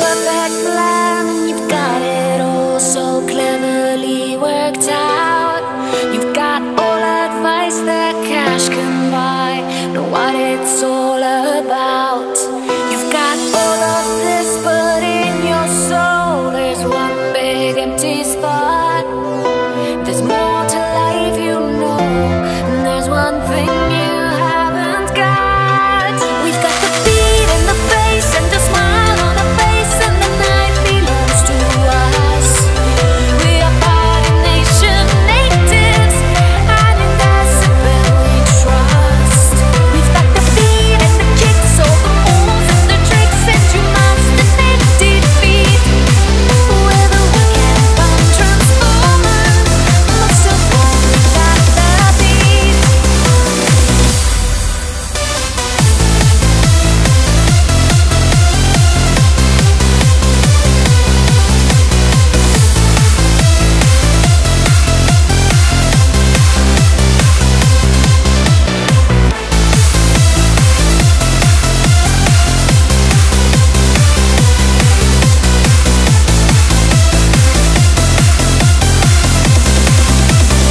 perfect plan. You've got it all so cleverly worked out. You've got all advice that cash can buy. Know what it's all about. You've got all of this, but in your soul there's one big empty spot. There's more to life, you know, and there's one thing you haven't got. We've got the beat in the face and a smile on the face, and the night belongs to us. We are party nation natives, and in Decibel we trust. We've got the beat and the kicks, all the moves and the tricks that you must admit defeat. We're the weekend bomb transformers, most of all we got the beat.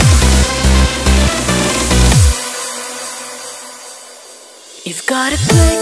You've got a place